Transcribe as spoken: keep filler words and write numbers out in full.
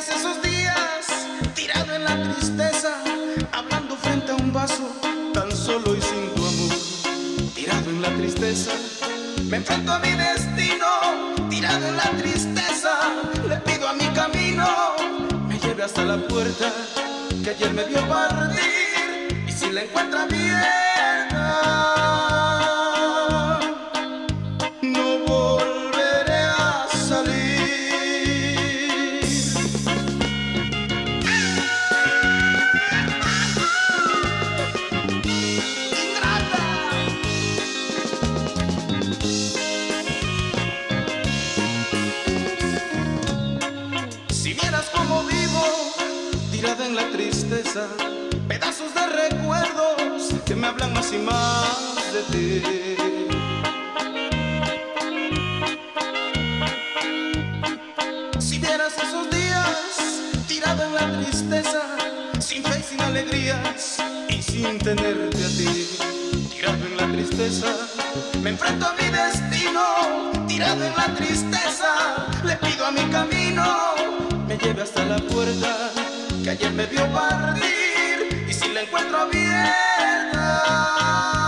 vieras esos días tirado en la tristeza, hablando frente a un vaso, tan solo y sin tu amor. Tirado en la tristeza, me enfrento a mi destino. Tirado en la tristeza, le pido a mi camino me lleve hasta la puerta que ayer me vio partir. Y si la encuentra bien, no volveré a salir. Si vieras cómo vivo, tirada en la tristeza, pedazos de recuerdos que me hablan más y más de ti. Si vieras esos días, tirado en la tristeza, sin fe y sin alegrías, y sin tenerte a ti. Tirado en la tristeza, me enfrento a mi destino. Tirado en la tristeza, le pido a mi camino me lleve hasta la puerta que ayer me vio partir. Y si la encuentro abierta,